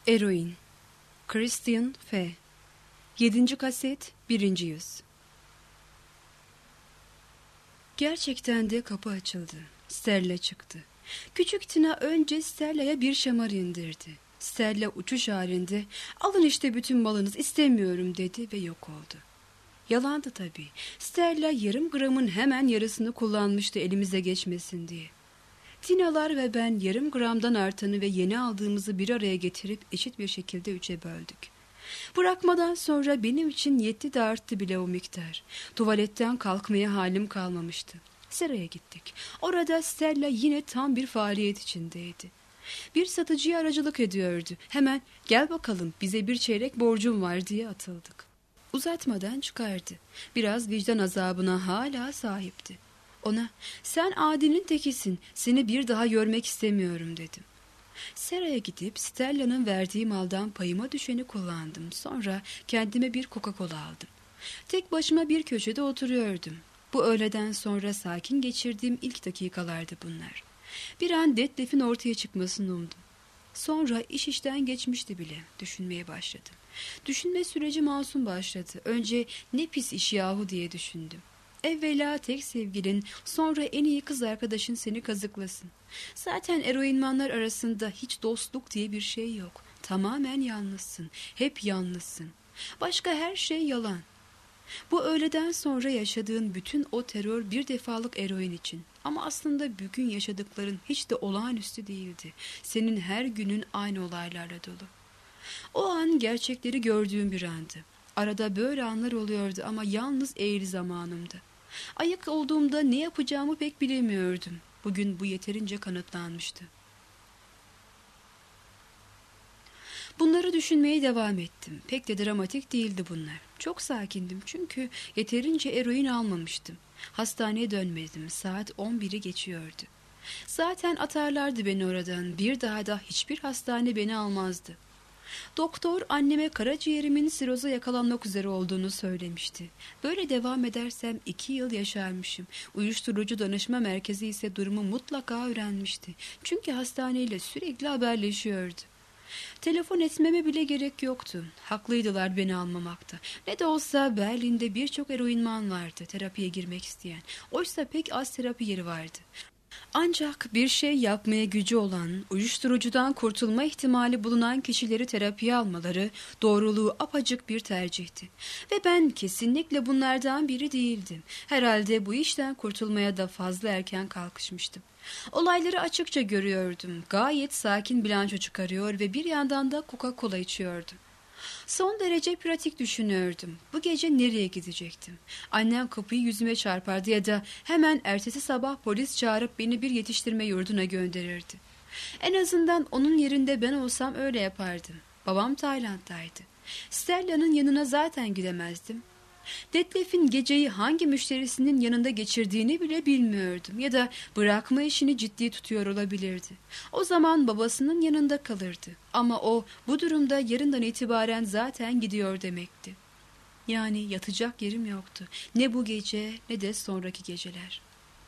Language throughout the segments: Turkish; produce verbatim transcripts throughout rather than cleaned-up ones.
Eroin. Christian F. Yedinci kaset, birinci yüz. Gerçekten de kapı açıldı. Stella çıktı. Küçük Tina önce Stella'ya bir şamar indirdi. Stella uçuş halinde "Alın işte bütün malınız, istemiyorum" dedi ve yok oldu. Yalandı tabii. Stella yarım gramın hemen yarısını kullanmıştı elimize geçmesin diye. Tinalar ve ben yarım gramdan artanı ve yeni aldığımızı bir araya getirip eşit bir şekilde üçe böldük. Bırakmadan sonra benim için yetti de arttı bile o miktar. Tuvaletten kalkmaya halim kalmamıştı. Seraya gittik. Orada Stella yine tam bir faaliyet içindeydi. Bir satıcıya aracılık ediyordu. Hemen "Gel bakalım, bize bir çeyrek borcum var" diye atıldık. Uzatmadan çıkardı. Biraz vicdan azabına hala sahipti. Ona "Sen Adil'in tekisin, seni bir daha görmek istemiyorum" dedim. Seraya gidip Stella'nın verdiği maldan payıma düşeni kullandım. Sonra kendime bir Coca-Cola aldım. Tek başıma bir köşede oturuyordum. Bu öğleden sonra sakin geçirdiğim ilk dakikalardı bunlar. Bir an Detlef'in ortaya çıkmasını umdum. Sonra iş işten geçmişti bile. Düşünmeye başladım. Düşünme süreci masum başladı. Önce "Ne pis iş yahu" diye düşündüm. Evvela tek sevgilin, sonra en iyi kız arkadaşın seni kazıklasın. Zaten eroinmanlar arasında hiç dostluk diye bir şey yok. Tamamen yalnızsın. Hep yalnızsın. Başka her şey yalan. Bu öğleden sonra yaşadığın bütün o terör bir defalık eroin için. Ama aslında bugün yaşadıkların hiç de olağanüstü değildi. Senin her günün aynı olaylarla dolu. O an gerçekleri gördüğüm bir andı. Arada böyle anlar oluyordu ama yalnız eğri zamanımdı. Ayık olduğumda ne yapacağımı pek bilemiyordum. Bugün bu yeterince kanıtlanmıştı. Bunları düşünmeye devam ettim. Pek de dramatik değildi bunlar. Çok sakindim çünkü yeterince eroin almamıştım. Hastaneye dönmedim. Saat on biri geçiyordu. Zaten atarlardı beni oradan. Bir daha da hiçbir hastane beni almazdı. Doktor anneme karaciğerimin siroza yakalanmak üzere olduğunu söylemişti. Böyle devam edersem iki yıl yaşarmışım. Uyuşturucu danışma merkezi ise durumu mutlaka öğrenmişti. Çünkü hastaneyle sürekli haberleşiyordu. Telefon etmeme bile gerek yoktu. Haklıydılar beni almamakta. Ne de olsa Berlin'de birçok eroinman vardı terapiye girmek isteyen. Oysa pek az terapi yeri vardı. Ancak bir şey yapmaya gücü olan, uyuşturucudan kurtulma ihtimali bulunan kişileri terapiye almaları doğruluğu apacık bir tercihti. Ve ben kesinlikle bunlardan biri değildim. Herhalde bu işten kurtulmaya da fazla erken kalkışmıştım. Olayları açıkça görüyordum. Gayet sakin bilanço çıkarıyor ve bir yandan da Coca-Cola içiyordum. Son derece pratik düşünüyordum. Bu gece nereye gidecektim? Annem kapıyı yüzüme çarpardı ya da hemen ertesi sabah polis çağırıp beni bir yetiştirme yurduna gönderirdi. En azından onun yerinde ben olsam öyle yapardım. Babam Tayland'daydı. Stella'nın yanına zaten gidemezdim. Detlef'in geceyi hangi müşterisinin yanında geçirdiğini bile bilmiyordum ya da bırakma işini ciddi tutuyor olabilirdi. O zaman babasının yanında kalırdı ama o bu durumda yarından itibaren zaten gidiyor demekti. Yani yatacak yerim yoktu. Ne bu gece ne de sonraki geceler.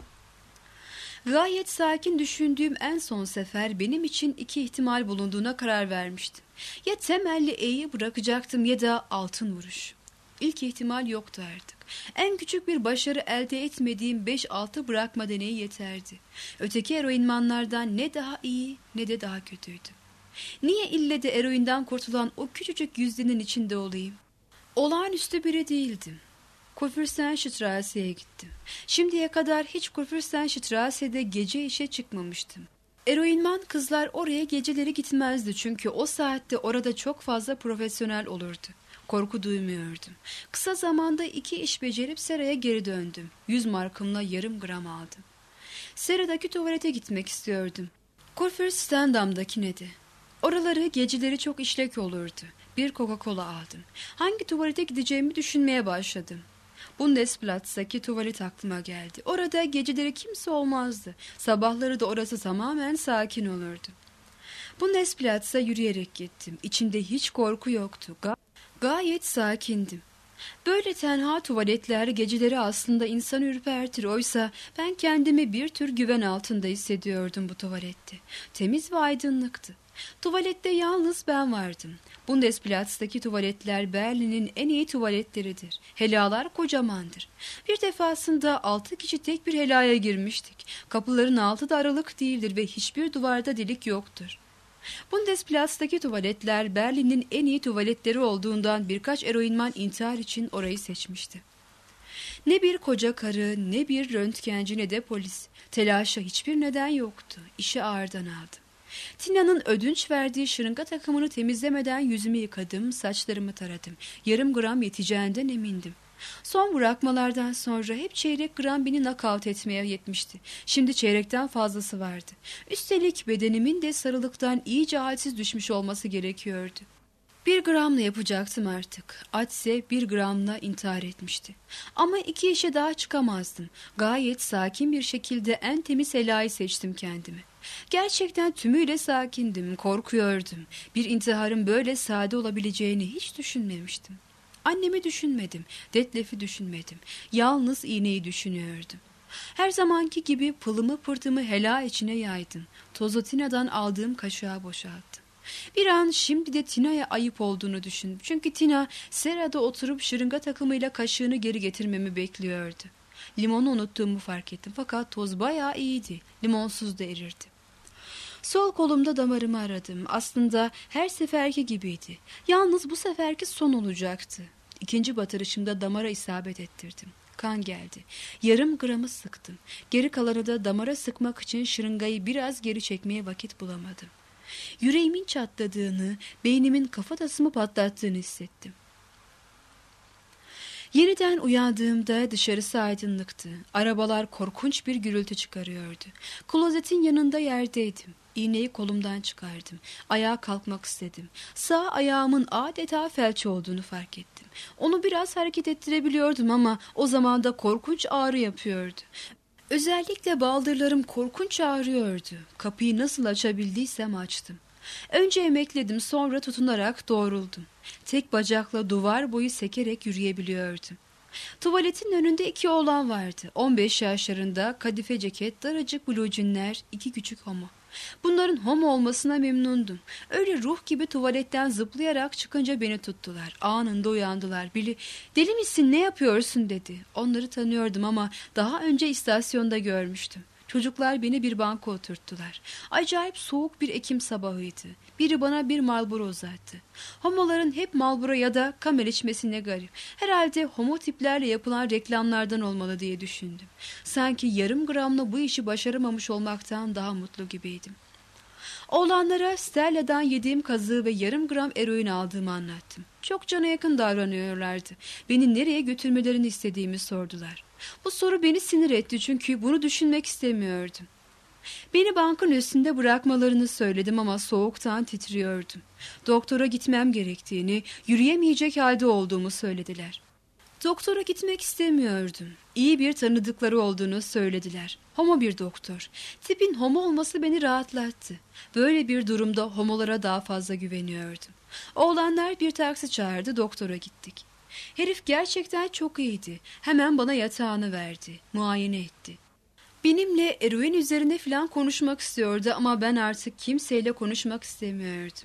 Gayet sakin düşündüğüm en son sefer benim için iki ihtimal bulunduğuna karar vermiştim. Ya temelli E'yi bırakacaktım ya da altın vuruş. İlk ihtimal yoktu artık. En küçük bir başarı elde etmediğim beş altı bırakma deneyi yeterdi. Öteki eroinmanlardan ne daha iyi ne de daha kötüydü. Niye ille de eroinden kurtulan o küçücük yüzdenin içinde olayım? Olağanüstü biri değildim. Kurfürstenstrasse'ye gittim. Şimdiye kadar hiç Kurfürstenstrasse'de gece işe çıkmamıştım. Eroinman kızlar oraya geceleri gitmezdi çünkü o saatte orada çok fazla profesyonel olurdu. Korku duymuyordum. Kısa zamanda iki iş becerip seraya geri döndüm. Yüz markımla yarım gram aldım. Seradaki tuvalete gitmek istiyordum. Kurfürstendamm'dakine de. Oraları geceleri çok işlek olurdu. Bir Coca-Cola aldım. Hangi tuvalete gideceğimi düşünmeye başladım. Bundesplatz'taki tuvalet aklıma geldi. Orada geceleri kimse olmazdı. Sabahları da orası tamamen sakin olurdu. Bundesplatz'a yürüyerek gittim. İçimde hiç korku yoktu. Ga- Gayet sakindim. Böyle tenha tuvaletler geceleri aslında insanı ürpertir. Oysa ben kendimi bir tür güven altında hissediyordum bu tuvalette. Temiz ve aydınlıktı. Tuvalette yalnız ben vardım. Bundesplatz'taki tuvaletler Berlin'in en iyi tuvaletleridir. Helalar kocamandır. Bir defasında altı kişi tek bir helaya girmiştik. Kapıların altı da aralık değildir ve hiçbir duvarda delik yoktur. Bundesplatz'taki tuvaletler Berlin'in en iyi tuvaletleri olduğundan birkaç eroinman intihar için orayı seçmişti. Ne bir koca karı, ne bir röntgenci, ne de polis. Telaşa hiçbir neden yoktu. İşi ağırdan aldım. Tina'nın ödünç verdiği şırınga takımını temizlemeden yüzümü yıkadım, saçlarımı taradım. Yarım gram yeteceğinden emindim. Son bırakmalardan sonra hep çeyrek gram beni nakavt etmeye yetmişti. Şimdi çeyrekten fazlası vardı. Üstelik bedenimin de sarılıktan iyice halsiz düşmüş olması gerekiyordu. Bir gramla yapacaktım artık. Atse bir gramla intihar etmişti. Ama iki işe daha çıkamazdım. Gayet sakin bir şekilde en temiz helayı seçtim kendime. Gerçekten tümüyle sakindim, korkuyordum. Bir intiharın böyle sade olabileceğini hiç düşünmemiştim. Annemi düşünmedim, Detlef'i düşünmedim. Yalnız iğneyi düşünüyordum. Her zamanki gibi pılımı pırtımı hela içine yaydım. Tozu Tina'dan aldığım kaşığa boşalttım. Bir an şimdi de Tina'ya ayıp olduğunu düşündüm. Çünkü Tina serada oturup şırınga takımıyla kaşığını geri getirmemi bekliyordu. Limonu unuttuğumu fark ettim fakat toz bayağı iyiydi. Limonsuz da erirdi. Sol kolumda damarımı aradım. Aslında her seferki gibiydi. Yalnız bu seferki son olacaktı. İkinci batırışımda damara isabet ettirdim. Kan geldi. Yarım gramı sıktım. Geri kalanı da damara sıkmak için şırıngayı biraz geri çekmeye vakit bulamadım. Yüreğimin çatladığını, beynimin kafatasımı patlattığını hissettim. Yeniden uyandığımda dışarısı aydınlıktı. Arabalar korkunç bir gürültü çıkarıyordu. Klozetin yanında yerdeydim. İğneyi kolumdan çıkardım. Ayağa kalkmak istedim. Sağ ayağımın adeta felç olduğunu fark ettim. Onu biraz hareket ettirebiliyordum ama o zaman da korkunç ağrı yapıyordu. Özellikle baldırlarım korkunç ağrıyordu. Kapıyı nasıl açabildiysem açtım. Önce emekledim, sonra tutunarak doğruldum. Tek bacakla duvar boyu sekerek yürüyebiliyordum. Tuvaletin önünde iki oğlan vardı. on beş yaşlarında, kadife ceket, daracık blucinler, iki küçük homo. Bunların homo olmasına memnundum. Öyle ruh gibi tuvaletten zıplayarak çıkınca beni tuttular. Anında uyandılar. Biri, "Deli misin, ne yapıyorsun?" dedi. Onları tanıyordum ama daha önce istasyonda görmüştüm. Çocuklar beni bir banka oturttular. Acayip soğuk bir Ekim sabahıydı. Biri bana bir Marlboro uzattı. Homoların hep Marlboro ya da Camel içmesi ne garip. Herhalde homo tiplerle yapılan reklamlardan olmalı diye düşündüm. Sanki yarım gramla bu işi başaramamış olmaktan daha mutlu gibiydim. Oğlanlara Stella'dan yediğim kazığı ve yarım gram eroin aldığımı anlattım. Çok cana yakın davranıyorlardı. Beni nereye götürmelerini istediğimi sordular. Bu soru beni sinir etti çünkü bunu düşünmek istemiyordum. Beni bankın üstünde bırakmalarını söyledim ama soğuktan titriyordum. Doktora gitmem gerektiğini, yürüyemeyecek halde olduğumu söylediler. Doktora gitmek istemiyordum. İyi bir tanıdıkları olduğunu söylediler. Homo bir doktor. Tipin homo olması beni rahatlattı. Böyle bir durumda homolara daha fazla güveniyordum. Oğlanlar bir taksi çağırdı, doktora gittik. Herif gerçekten çok iyiydi. Hemen bana yatağını verdi. Muayene etti. Benimle eroin üzerine falan konuşmak istiyordu ama ben artık kimseyle konuşmak istemiyordum.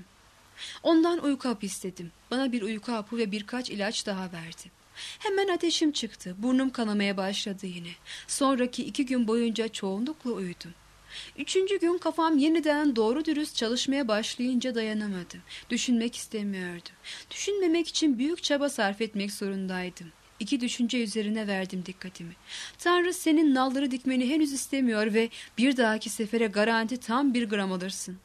Ondan uyku hapı istedim. Bana bir uyku hapı ve birkaç ilaç daha verdi. Hemen ateşim çıktı. Burnum kanamaya başladı yine. Sonraki iki gün boyunca çoğunlukla uyudum. Üçüncü gün kafam yeniden doğru dürüst çalışmaya başlayınca dayanamadım. Düşünmek istemiyordum. Düşünmemek için büyük çaba sarf etmek zorundaydım. İki düşünce üzerine verdim dikkatimi. Tanrı senin nalları dikmeni henüz istemiyor ve bir dahaki sefere garanti tam bir gram alırsın.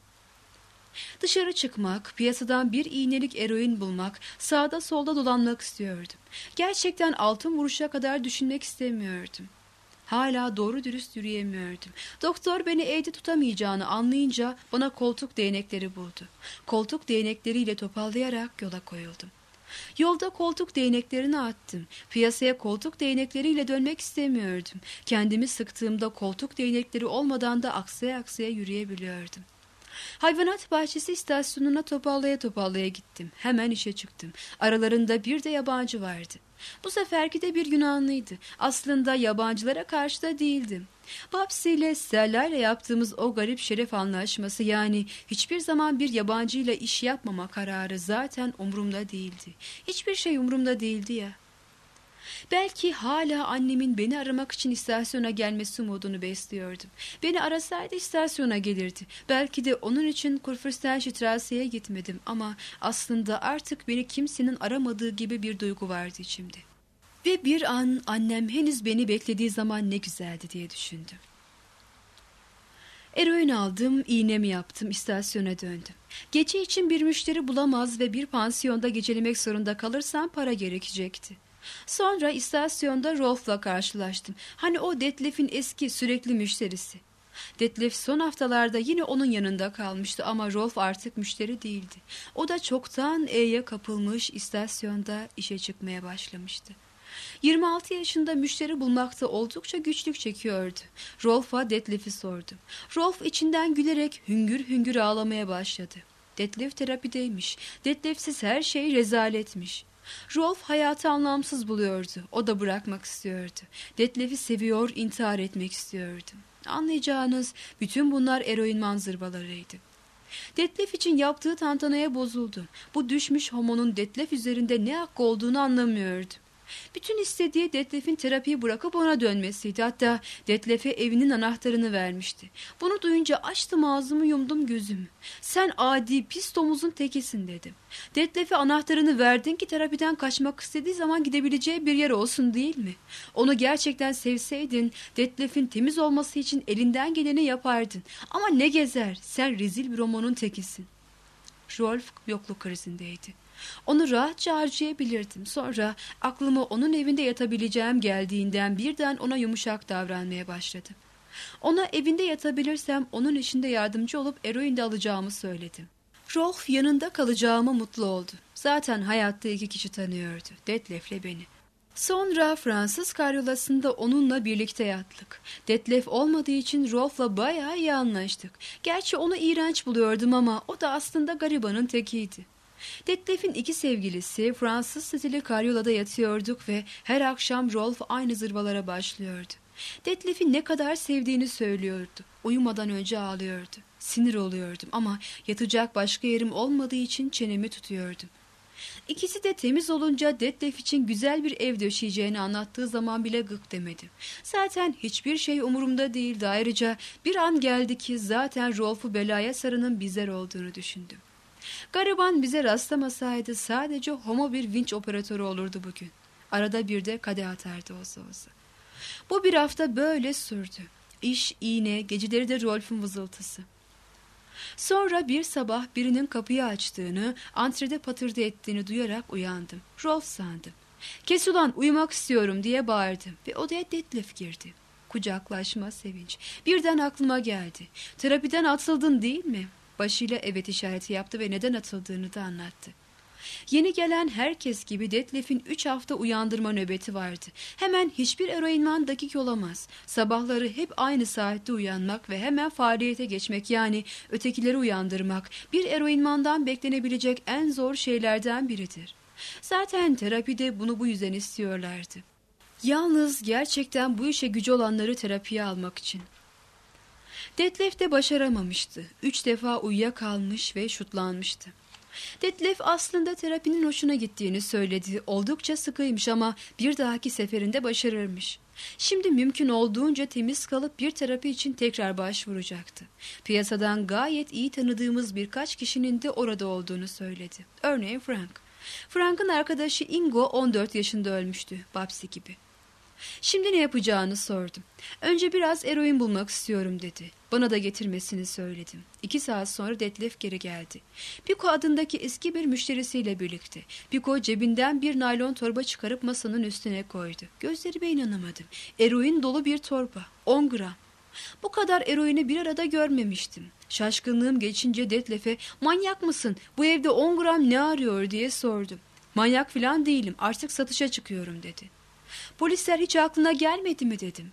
Dışarı çıkmak, piyasadan bir iğnelik eroin bulmak, sağda solda dolanmak istiyordum. Gerçekten altın vuruşa kadar düşünmek istemiyordum. Hala doğru dürüst yürüyemiyordum. Doktor beni evde tutamayacağını anlayınca bana koltuk değnekleri buldu. Koltuk değnekleriyle topallayarak yola koyuldum. Yolda koltuk değneklerini attım. Piyasaya koltuk değnekleriyle dönmek istemiyordum. Kendimi sıktığımda koltuk değnekleri olmadan da aksaya aksaya yürüyebiliyordum. Hayvanat bahçesi istasyonuna topallaya topallaya gittim. Hemen işe çıktım. Aralarında bir de yabancı vardı. Bu seferki de bir Yunanlıydı. Aslında yabancılara karşı da değildim. Babsi ile Stella ile yaptığımız o garip şeref anlaşması, yani hiçbir zaman bir yabancıyla iş yapmama kararı zaten umurumda değildi. Hiçbir şey umurumda değildi ya. Belki hala annemin beni aramak için istasyona gelmesi umudunu besliyordum. Beni arasaydı istasyona gelirdi. Belki de onun için Kurfürstenstrasse'ye gitmedim ama aslında artık beni kimsenin aramadığı gibi bir duygu vardı içimde. Ve bir an annem henüz beni beklediği zaman ne güzeldi diye düşündüm. Eroin aldım, iğnemi yaptım, istasyona döndüm. Gece için bir müşteri bulamaz ve bir pansiyonda gecelemek zorunda kalırsam para gerekecekti. Sonra istasyonda Rolf'la karşılaştım. Hani o Detlef'in eski sürekli müşterisi. Detlef son haftalarda yine onun yanında kalmıştı ama Rolf artık müşteri değildi. O da çoktan E'ye kapılmış, istasyonda işe çıkmaya başlamıştı. yirmi altı yaşında müşteri bulmakta oldukça güçlük çekiyordu. Rolf'a Detlef'i sordum. Rolf içinden gülerek hüngür hüngür ağlamaya başladı. Detlef terapideymiş. Detlef'siz her şey rezaletmiş. Rolf hayatı anlamsız buluyordu. O da bırakmak istiyordu. Detlef'i seviyor, intihar etmek istiyordu. Anlayacağınız bütün bunlar eroin manzırvalarıydı. Detlef için yaptığı tantanaya bozuldu. Bu düşmüş homonun Detlef üzerinde ne hakkı olduğunu anlamıyordu. Bütün istediği Detlef'in terapiyi bırakıp ona dönmesiydi. Hatta Detlef'e evinin anahtarını vermişti. Bunu duyunca açtım ağzımı, yumdum gözümü. Sen adi pis domuzun tekisin dedim. Detlef'e anahtarını verdin ki terapiden kaçmak istediği zaman gidebileceği bir yer olsun, değil mi? Onu gerçekten sevseydin Detlef'in temiz olması için elinden geleni yapardın. Ama ne gezer, sen rezil bir romanın tekisin. Rolf yokluk krizindeydi. Onu rahatça harcayabilirdim. Sonra aklıma onun evinde yatabileceğim geldiğinden birden ona yumuşak davranmaya başladım. Ona evinde yatabilirsem onun işinde yardımcı olup eroin de alacağımı söyledim. Rolf yanında kalacağıma mutlu oldu. Zaten hayatta iki kişi tanıyordu. Detlef'le beni. Sonra Fransız karyolasında onunla birlikte yattık. Detlef olmadığı için Rolf'la bayağı iyi anlaştık. Gerçi onu iğrenç buluyordum ama o da aslında garibanın tekiydi. Detlef'in iki sevgilisi Fransız stili karyolada yatıyorduk ve her akşam Rolf aynı zırvalara başlıyordu. Detlef'i ne kadar sevdiğini söylüyordu. Uyumadan önce ağlıyordu. Sinir oluyordum ama yatacak başka yerim olmadığı için çenemi tutuyordum. İkisi de temiz olunca Detlef için güzel bir ev döşeyeceğini anlattığı zaman bile gık demedim. Zaten hiçbir şey umurumda değildi. Ayrıca bir an geldi ki zaten Rolf'u belaya saranın bizler olduğunu düşündüm. Gariban bize rastlamasaydı sadece homo bir vinç operatörü olurdu bugün. Arada bir de kadeh atardı olsa olsa. Bu bir hafta böyle sürdü. İş, iğne, geceleri de Rolf'un vızıltısı. Sonra bir sabah birinin kapıyı açtığını, antrede patırdı ettiğini duyarak uyandım. Rolf sandım. Kes ulan, uyumak istiyorum diye bağırdım ve odaya Detlef girdi. Kucaklaşma, sevinç. Birden aklıma geldi. Terapiden atıldın değil mi? Başıyla evet işareti yaptı ve neden atıldığını da anlattı. Yeni gelen herkes gibi Detlef'in üç hafta uyandırma nöbeti vardı. Hemen hiçbir eroinman dakik olamaz. Sabahları hep aynı saatte uyanmak ve hemen faaliyete geçmek, yani ötekileri uyandırmak bir eroinmandan beklenebilecek en zor şeylerden biridir. Zaten terapide bunu bu yüzden istiyorlardı. Yalnız gerçekten bu işe gücü olanları terapiye almak için. Detlef de başaramamıştı. Üç defa uyuyakalmış ve şutlanmıştı. Detlef aslında terapinin hoşuna gittiğini söyledi. Oldukça sıkıymış ama bir dahaki seferinde başarırmış. Şimdi mümkün olduğunca temiz kalıp bir terapi için tekrar başvuracaktı. Piyasadan gayet iyi tanıdığımız birkaç kişinin de orada olduğunu söyledi. Örneğin Frank. Frank'ın arkadaşı Ingo on dört yaşında ölmüştü, Babsi gibi. Şimdi ne yapacağını sordum. Önce biraz eroin bulmak istiyorum dedi. Bana da getirmesini söyledim. İki saat sonra Detlef geri geldi. Piko adındaki eski bir müşterisiyle birlikte. Piko cebinden bir naylon torba çıkarıp masanın üstüne koydu. Gözlerime inanamadım. Eroin dolu bir torba. on gram. Bu kadar eroini bir arada görmemiştim. Şaşkınlığım geçince Detlef'e "Manyak mısın? Bu evde on gram ne arıyor?" diye sordum. "Manyak falan değilim. Artık satışa çıkıyorum." dedi. "Polisler hiç aklına gelmedi mi?" dedim.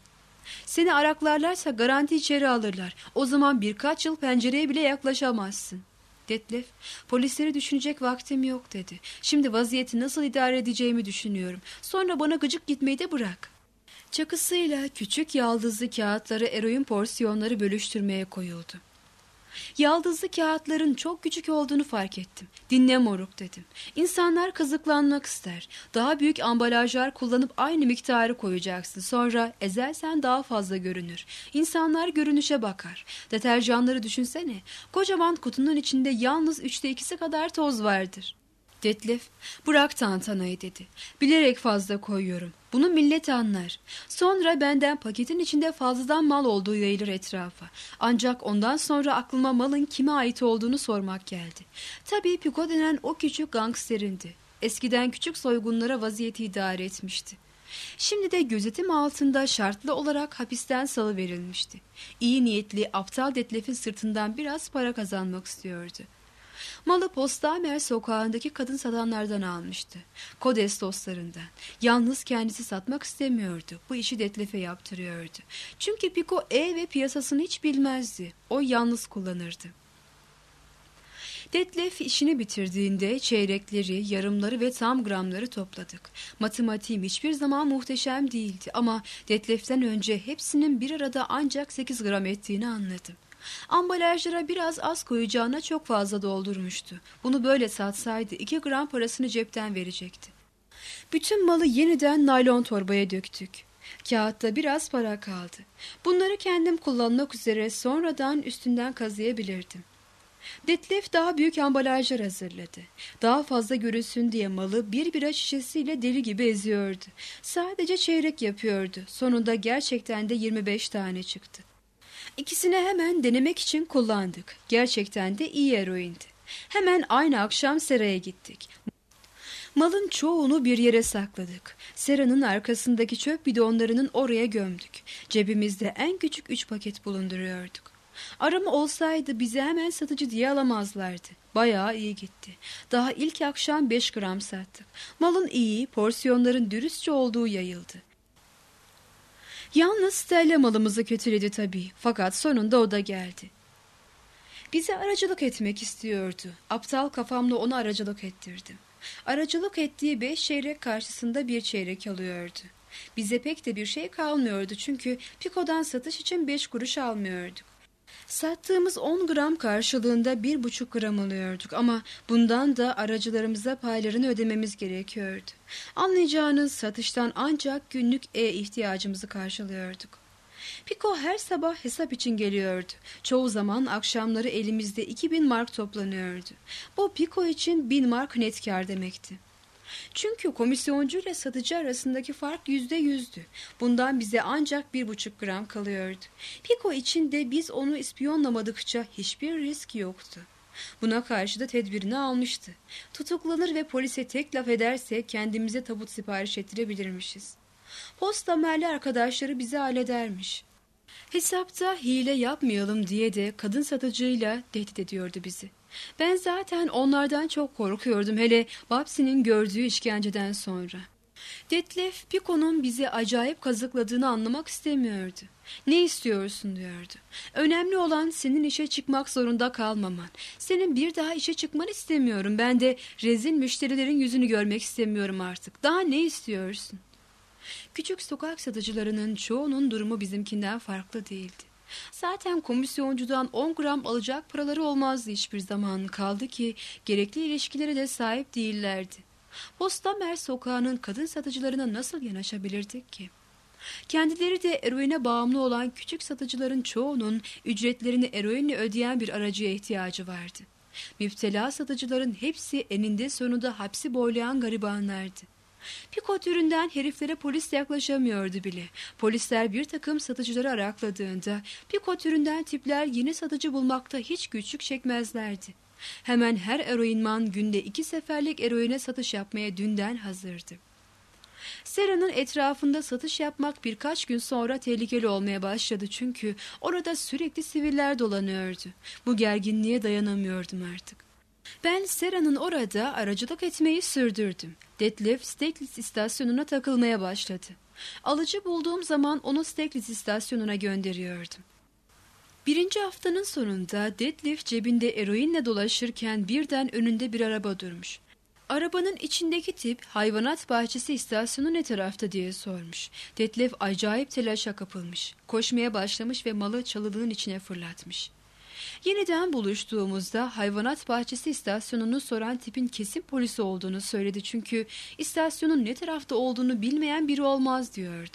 Seni araklarlarsa garanti içeri alırlar. O zaman birkaç yıl pencereye bile yaklaşamazsın. Detlef, polisleri düşünecek vaktim yok dedi. Şimdi vaziyeti nasıl idare edeceğimi düşünüyorum. Sonra bana gıcık gitmeyi de bırak. Çakısıyla küçük yaldızlı kağıtları eroin porsiyonları bölüştürmeye koyuldu. Yaldızlı kağıtların çok küçük olduğunu fark ettim. Dinle moruk dedim. İnsanlar kazıklanmak ister. Daha büyük ambalajlar kullanıp aynı miktarı koyacaksın. Sonra ezersen daha fazla görünür. İnsanlar görünüşe bakar. Deterjanları düşünsene. Kocaman kutunun içinde yalnız üçte ikisi kadar toz vardır. Detlef, bırak tantanayı dedi. Bilerek fazla koyuyorum. Bunu millet anlar. Sonra benden paketin içinde fazladan mal olduğu yayılır etrafa. Ancak ondan sonra aklıma malın kime ait olduğunu sormak geldi. Tabii Piko denen o küçük gangsterindi. Eskiden küçük soygunlara vaziyeti idare etmişti. Şimdi de gözetim altında şartlı olarak hapisten salıverilmişti. İyi niyetli aptal Detlef'in sırtından biraz para kazanmak istiyordu. Malı Postamer sokağındaki kadın satanlardan almıştı. Kodes dostlarından. Yalnız kendisi satmak istemiyordu. Bu işi Detlef'e yaptırıyordu. Çünkü Piko ev ve piyasasını hiç bilmezdi. O yalnız kullanırdı. Detlef işini bitirdiğinde çeyrekleri, yarımları ve tam gramları topladık. Matematiğim hiçbir zaman muhteşem değildi ama Detlef'ten önce hepsinin bir arada ancak sekiz gram ettiğini anladım. Ambalajlara biraz az koyacağına çok fazla doldurmuştu. Bunu böyle satsaydı iki gram parasını cepten verecekti. Bütün malı yeniden naylon torbaya döktük. Kağıtta biraz para kaldı. Bunları kendim kullanmak üzere sonradan üstünden kazıyabilirdim. Detlef daha büyük ambalajlar hazırladı. Daha fazla görünsün diye malı bir bira şişesiyle deli gibi eziyordu. Sadece çeyrek yapıyordu. Sonunda gerçekten de yirmi beş tane çıktı. İkisini hemen denemek için kullandık. Gerçekten de iyi eroindi. Hemen aynı akşam seraya gittik. Malın çoğunu bir yere sakladık. Seranın arkasındaki çöp bidonlarının oraya gömdük. Cebimizde en küçük üç paket bulunduruyorduk. Arama olsaydı bizi hemen satıcı diye alamazlardı. Bayağı iyi gitti. Daha ilk akşam beş gram sattık. Malın iyi, porsiyonların dürüstçe olduğu yayıldı. Yalnız Stella malımızı kötüledi tabii. Fakat sonunda o da geldi. Bize aracılık etmek istiyordu. Aptal kafamla ona aracılık ettirdim. Aracılık ettiği beş çeyrek karşısında bir çeyrek alıyordu. Bize pek de bir şey kalmıyordu çünkü Piko'dan satış için beş kuruş almıyorduk. Sattığımız on gram karşılığında bir buçuk gram alıyorduk ama bundan da aracılarımıza paylarını ödememiz gerekiyordu. Anlayacağınız satıştan ancak günlük e ihtiyacımızı karşılıyorduk. Piko her sabah hesap için geliyordu. Çoğu zaman akşamları elimizde iki bin mark toplanıyordu. Bu Piko için bin mark net kar demekti. Çünkü komisyoncu ile satıcı arasındaki fark yüzde yüzdü. Bundan bize ancak bir buçuk gram kalıyordu. Piko için de biz onu ispiyonlamadıkça hiçbir risk yoktu. Buna karşı da tedbirini almıştı. Tutuklanır ve polise tek laf ederse kendimize tabut sipariş ettirebilirmişiz. Postamerli arkadaşları bize halledermiş. Hesapta hile yapmayalım diye de kadın satıcıyla tehdit ediyordu bizi. Ben zaten onlardan çok korkuyordum, hele Babsi'nin gördüğü işkenceden sonra. Detlef, Piko'nun bizi acayip kazıkladığını anlamak istemiyordu. Ne istiyorsun diyordu. Önemli olan senin işe çıkmak zorunda kalmaman. Senin bir daha işe çıkmanı istemiyorum. Ben de rezil müşterilerin yüzünü görmek istemiyorum artık. Daha ne istiyorsun? Küçük sokak satıcılarının çoğunun durumu bizimkinden farklı değildi. Zaten komisyoncudan on gram alacak paraları olmazdı hiçbir zaman, kaldı ki gerekli ilişkilere de sahip değillerdi. Postamer sokağının kadın satıcılarına nasıl yanaşabilirdik ki? Kendileri de eroine bağımlı olan küçük satıcıların çoğunun ücretlerini eroinle ödeyen bir aracıya ihtiyacı vardı. Müptela satıcıların hepsi eninde sonunda hapsi boylayan garibanlardı. Piko türünden heriflere polis yaklaşamıyordu bile. Polisler bir takım satıcıları arakladığında Piko türünden tipler yeni satıcı bulmakta hiç güçlük çekmezlerdi. Hemen her eroinman günde iki seferlik eroine satış yapmaya dünden hazırdı. Sera'nın etrafında satış yapmak birkaç gün sonra tehlikeli olmaya başladı çünkü orada sürekli siviller dolanıyordu. Bu gerginliğe dayanamıyordum artık. Ben Sera'nın orada aracılık etmeyi sürdürdüm. Detlef Steglitz istasyonuna takılmaya başladı. Alıcı bulduğum zaman onu Steglitz istasyonuna gönderiyordum. Birinci haftanın sonunda Detlef cebinde eroinle dolaşırken birden önünde bir araba durmuş. Arabanın içindeki tip hayvanat bahçesi istasyonu ne tarafta diye sormuş. Detlef acayip telaşa kapılmış. Koşmaya başlamış ve malı çalılığın içine fırlatmış. Yeniden buluştuğumuzda hayvanat bahçesi istasyonunu soran tipin kesin polisi olduğunu söyledi. Çünkü istasyonun ne tarafta olduğunu bilmeyen biri olmaz diyordu.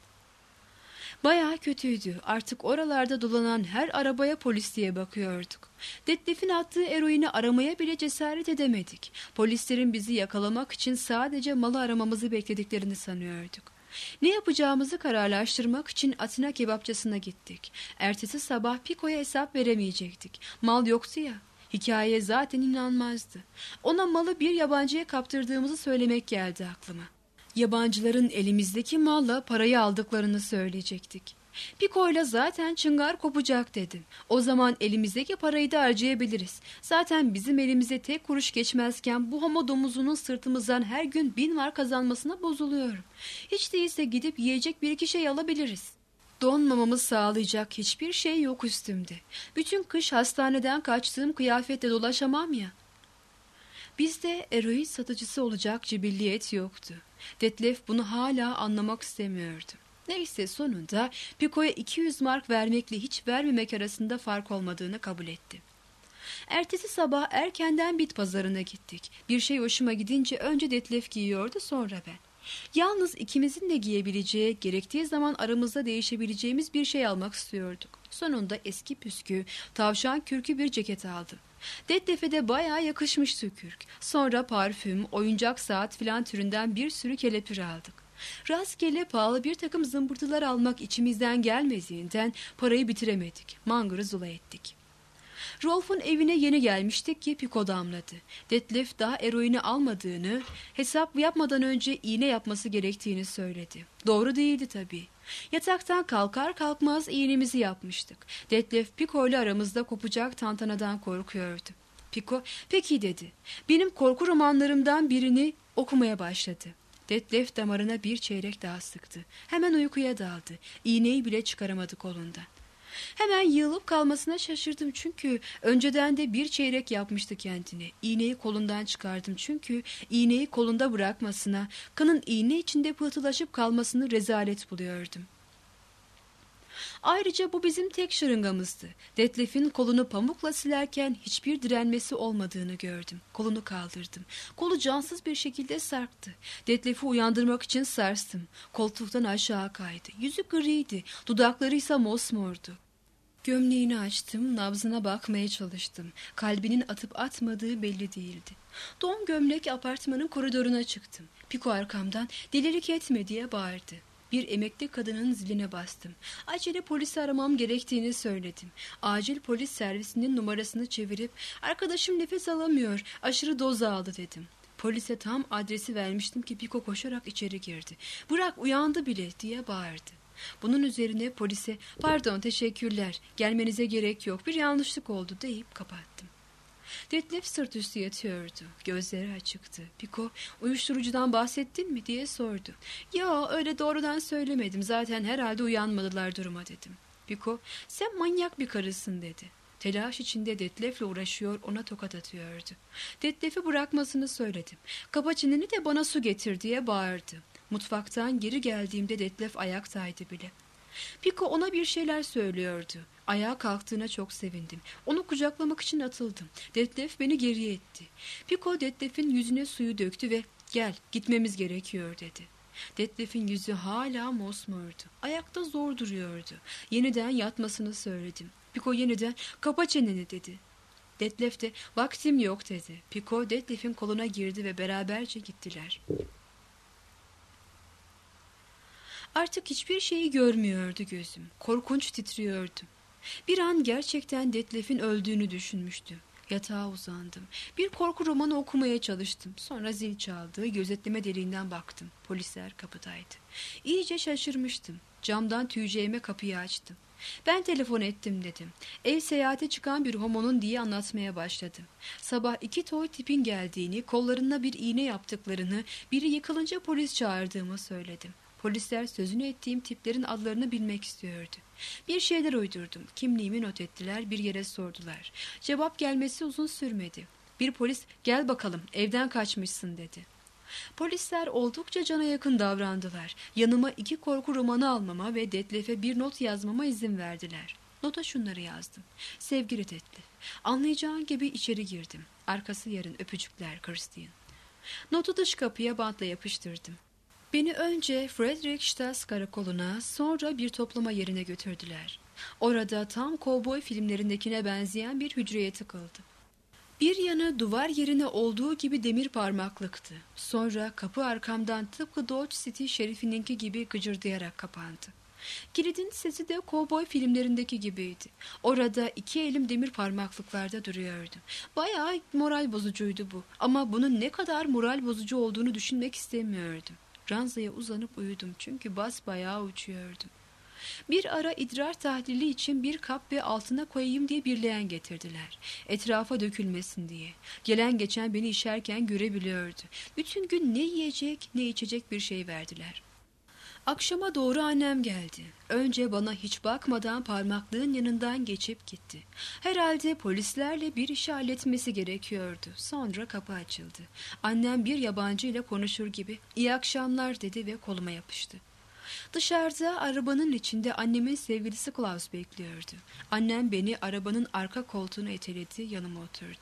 Bayağı kötüydü. Artık oralarda dolanan her arabaya polis diye bakıyorduk. Detlef'in attığı eroini aramaya bile cesaret edemedik. Polislerin bizi yakalamak için sadece malı aramamızı beklediklerini sanıyorduk. Ne yapacağımızı kararlaştırmak için Atina kebapçısına gittik. Ertesi sabah Pico'ya hesap veremeyecektik. Mal yoktu ya. Hikayeye zaten inanmazdı. Ona malı bir yabancıya kaptırdığımızı söylemek geldi aklıma. Yabancıların elimizdeki malla parayı aldıklarını söyleyecektik. Pico'yla zaten çıngar kopacak dedim. O zaman elimizdeki parayı da harcayabiliriz. Zaten bizim elimize tek kuruş geçmezken bu homo domuzunun sırtımızdan her gün bin var kazanmasına bozuluyorum. Hiç değilse gidip yiyecek bir iki şey alabiliriz. Donmamamı sağlayacak hiçbir şey yok üstümde. Bütün kış hastaneden kaçtığım kıyafetle dolaşamam ya. Bizde eroin satıcısı olacak cibilliyet yoktu. Detlef bunu hala anlamak istemiyordu. Neyse sonunda Pico'ya iki yüz mark vermekle hiç vermemek arasında fark olmadığını kabul etti. Ertesi sabah erkenden bit pazarına gittik. Bir şey hoşuma gidince önce Detlef giyiyordu, sonra ben. Yalnız ikimizin de giyebileceği, gerektiği zaman aramızda değişebileceğimiz bir şey almak istiyorduk. Sonunda eski püskü, tavşan kürkü bir ceket aldım. Detlef'e de bayağı yakışmıştı kürk. Sonra parfüm, oyuncak saat filan türünden bir sürü kelepir aldık. Rastgele pahalı bir takım zımbırtılar almak içimizden gelmediğinden parayı bitiremedik. Mangırı zula ettik. Rolf'un evine yeni gelmiştik ki Pico damladı. Detlef daha eroini almadığını, hesap yapmadan önce iğne yapması gerektiğini söyledi. Doğru değildi tabii. Yataktan kalkar kalkmaz iğnemizi yapmıştık. Detlef Pico ile aramızda kopacak tantanadan korkuyordu. Pico, peki dedi. Benim korku romanlarımdan birini okumaya başladı. Detlef damarına bir çeyrek daha sıktı. Hemen uykuya daldı. İğneyi bile çıkaramadı kolundan. Hemen yığılıp kalmasına şaşırdım çünkü önceden de bir çeyrek yapmıştı kendine. İğneyi kolundan çıkardım çünkü iğneyi kolunda bırakmasına, kanın iğne içinde pıhtılaşıp kalmasını rezalet buluyordum. Ayrıca bu bizim tek şırıngamızdı. Detlef'in kolunu pamukla silerken hiçbir direnmesi olmadığını gördüm. Kolunu kaldırdım. Kolu cansız bir şekilde sarktı. Detlef'i uyandırmak için sarstım. Koltuktan aşağı kaydı. Yüzü griydi, dudakları ise mosmordu. Gömleğini açtım, nabzına bakmaya çalıştım. Kalbinin atıp atmadığı belli değildi. Don gömlek apartmanın koridoruna çıktım. Pico arkamdan delilik etme diye bağırdı. Bir emekli kadının ziline bastım. Acele polisi aramam gerektiğini söyledim. Acil polis servisinin numarasını çevirip arkadaşım nefes alamıyor, aşırı doz aldı dedim. Polise tam adresi vermiştim ki Pico koşarak içeri girdi. Bırak, uyandı bile diye bağırdı. Bunun üzerine polise pardon teşekkürler, gelmenize gerek yok, bir yanlışlık oldu deyip kapattım. Detlef sırt üstü yatıyordu. Gözleri açıktı. Pico, uyuşturucudan bahsettin mi diye sordu. Ya öyle doğrudan söylemedim. Zaten herhalde uyanmadılar duruma dedim. Pico, sen manyak bir karısın dedi. Telaş içinde Detlef'le uğraşıyor, ona tokat atıyordu. Detlef'i bırakmasını söyledim. Kapa çeneni de bana su getir diye bağırdı. Mutfaktan geri geldiğimde Detlef ayaktaydı bile. Pico ona bir şeyler söylüyordu. Ayağa kalktığına çok sevindim. Onu kucaklamak için atıldım. Detlef beni geriye itti. Pico Detlef'in yüzüne suyu döktü ve gel gitmemiz gerekiyor dedi. Detlef'in yüzü hala mosmordu. Ayakta zor duruyordu. Yeniden yatmasını söyledim. Pico yeniden kapa çeneni dedi. Detlef de vaktim yok dedi. Pico Detlef'in koluna girdi ve beraberce gittiler. Artık hiçbir şeyi görmüyordu gözüm. Korkunç titriyordu. Bir an gerçekten Detlef'in öldüğünü düşünmüştüm. Yatağa uzandım. Bir korku romanı okumaya çalıştım. Sonra zil çaldı. Gözetleme deliğinden baktım. Polisler kapıdaydı. İyice şaşırmıştım. Camdan tüyeceğime kapıyı açtım. Ben telefon ettim dedim. Ev seyahate çıkan bir homonun diye anlatmaya başladım. Sabah iki toy tipin geldiğini, kollarına bir iğne yaptıklarını, biri yıkılınca polis çağırdığımı söyledim. Polisler sözünü ettiğim tiplerin adlarını bilmek istiyordu. Bir şeyler uydurdum. Kimliğimi not ettiler, bir yere sordular. Cevap gelmesi uzun sürmedi. Bir polis, gel bakalım evden kaçmışsın dedi. Polisler oldukça cana yakın davrandılar. Yanıma iki korku romanı almama ve Detlef'e bir not yazmama izin verdiler. Nota şunları yazdım. Sevgili Detlef, anlayacağın gibi içeri girdim. Arkası yarın, öpücükler Christian. Notu dış kapıya bantla yapıştırdım. Beni önce Friedrichstadt karakoluna, sonra bir toplama yerine götürdüler. Orada tam kovboy filmlerindekine benzeyen bir hücreye tıkıldım. Bir yanı duvar yerine olduğu gibi demir parmaklıktı. Sonra kapı arkamdan tıpkı Dodge City şerifininki gibi gıcırdayarak kapandı. Kilidin sesi de kovboy filmlerindeki gibiydi. Orada iki elim demir parmaklıklarda duruyordu. Bayağı moral bozucuydu bu. Ama bunun ne kadar moral bozucu olduğunu düşünmek istemiyordum. Ranzaya uzanıp uyudum çünkü basbayağı uçuyordum. Bir ara idrar tahlili için bir kap ve altına koyayım diye bir leğen getirdiler. Etrafa dökülmesin diye. Gelen geçen beni işerken görebiliyordu. Bütün gün ne yiyecek ne içecek bir şey verdiler. Akşama doğru annem geldi. Önce bana hiç bakmadan parmaklığın yanından geçip gitti. Herhalde polislerle bir işi halletmesi gerekiyordu. Sonra kapı açıldı. Annem bir yabancı ile konuşur gibi "İyi akşamlar" dedi ve koluma yapıştı. Dışarıda arabanın içinde annemin sevgilisi Klaus bekliyordu. Annem beni arabanın arka koltuğuna iteledi, yanıma oturdu.